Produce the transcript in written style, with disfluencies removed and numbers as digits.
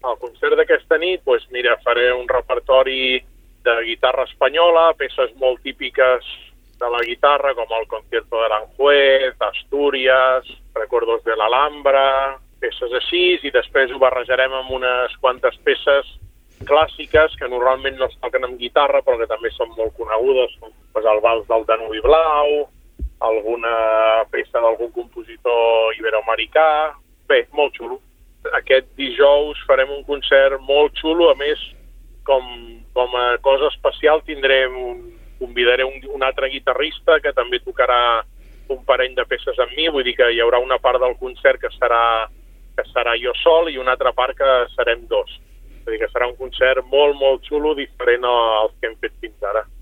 Al concert d'aquesta nit, doncs mira, faré un repertori de guitarra espanyola, peces molt típiques de la guitarra, com el Concierto de Aranjuez, Astúries, Recuerdos de l'Alhambra, peces així, i després ho barrejarem amb unes quantes peces clàssiques que normalment no es toquen amb guitarra, però que també són molt conegudes, com el Vals del Danubi Blau, alguna peça d'algun compositor iberoamericà. Bé, molt xulo. Aquest dijous farem un concert molt xulo, a més, com a cosa especial convidaré un altre guitarrista que també tocarà un parell de peces amb mi, vull dir que hi haurà una part del concert que serà jo sol i una altra part que serem dos. Vull dir que serà un concert molt, molt xulo, diferent als que hem fet fins ara.